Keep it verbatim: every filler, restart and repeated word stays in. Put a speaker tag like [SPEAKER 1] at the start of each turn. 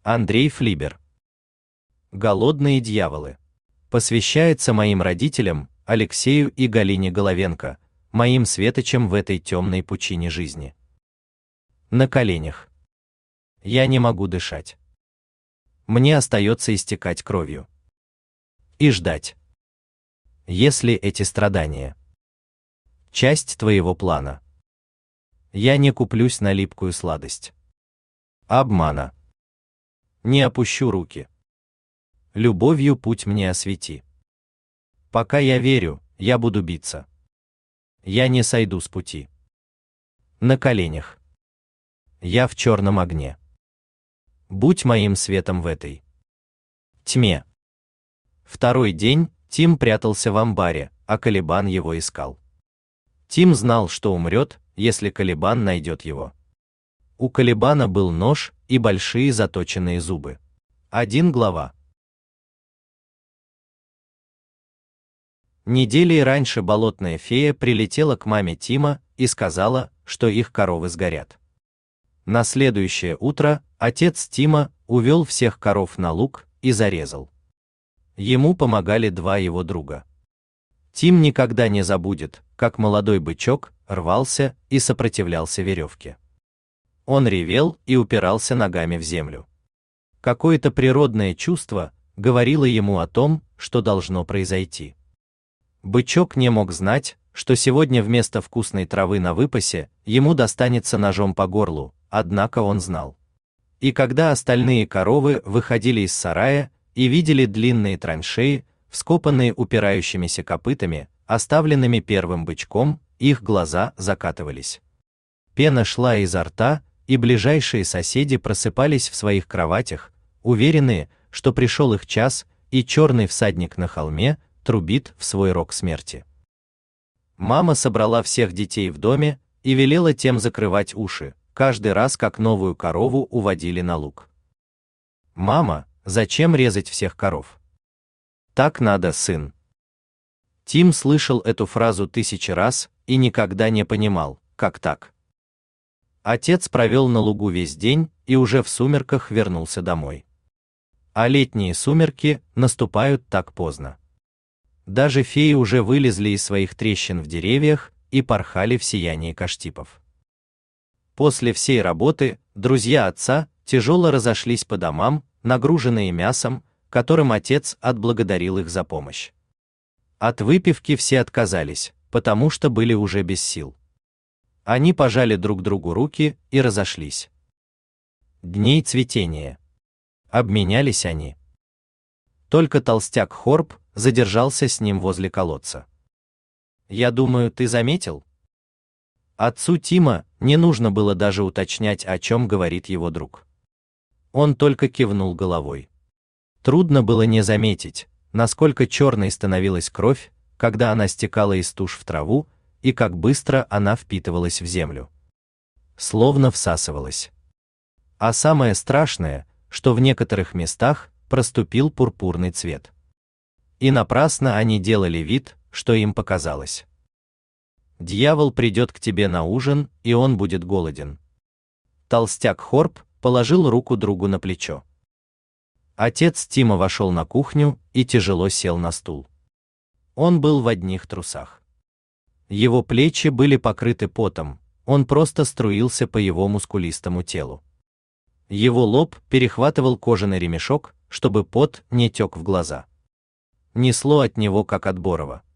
[SPEAKER 1] Андрей Флибер. Голодные дьяволы. Посвящается моим родителям, Алексею и Галине Головенко, моим светочам в этой темной пучине жизни. На коленях. Я не могу дышать. Мне остается истекать кровью. И ждать. Если эти страдания — часть твоего плана, я не куплюсь на липкую сладость обмана. Не опущу руки. Любовью путь мне освети. Пока я верю, я буду биться. Я не сойду с пути. На коленях. Я в черном огне. Будь моим светом в этой тьме. Второй день Тим прятался в амбаре, а Калибан его искал. Тим знал, что умрет, если Калибан найдет его. У Калибана был нож и большие заточенные зубы. Один глава. Недели раньше болотная фея прилетела к маме Тима и сказала, что их коровы сгорят. На следующее утро отец Тима увел всех коров на луг и зарезал. Ему помогали два его друга. Тим никогда не забудет, как молодой бычок рвался и сопротивлялся веревке. Он ревел и упирался ногами в землю. Какое-то природное чувство говорило ему о том, что должно произойти. Бычок не мог знать, что сегодня вместо вкусной травы на выпасе ему достанется ножом по горлу, однако он знал. И когда остальные коровы выходили из сарая и видели длинные траншеи, вскопанные упирающимися копытами, оставленными первым бычком, их глаза закатывались. Пена шла изо рта, и ближайшие соседи просыпались в своих кроватях, уверенные, что пришел их час, и черный всадник на холме трубит в свой рог смерти. Мама собрала всех детей в доме и велела тем закрывать уши, каждый раз, как новую корову уводили на луг. «Мама, зачем резать всех коров?» «Так надо, сын». Тим слышал эту фразу тысячи раз и никогда не понимал, как так. Отец провел на лугу весь день и уже в сумерках вернулся домой. А летние сумерки наступают так поздно. Даже феи уже вылезли из своих трещин в деревьях и порхали в сиянии каштипов. После всей работы друзья отца тяжело разошлись по домам, нагруженные мясом, которым отец отблагодарил их за помощь. От выпивки все отказались, потому что были уже без сил. Они пожали друг другу руки и разошлись. Дней цветения. Обменялись они. Только толстяк Хорб задержался с ним возле колодца. «Я думаю, ты заметил?» Отцу Тима не нужно было даже уточнять, о чем говорит его друг. Он только кивнул головой. Трудно было не заметить, насколько черной становилась кровь, когда она стекала из туш в траву, и как быстро она впитывалась в землю. Словно всасывалась. А самое страшное, что в некоторых местах проступил пурпурный цвет. И напрасно они делали вид, что им показалось. Дьявол придет к тебе на ужин, и он будет голоден. Толстяк Хорб положил руку другу на плечо. Отец Тима вошел на кухню и тяжело сел на стул. Он был в одних трусах. Его плечи были покрыты потом, он просто струился по его мускулистому телу. Его лоб перехватывал кожаный ремешок, чтобы пот не тек в глаза. Несло от него, как от Борова.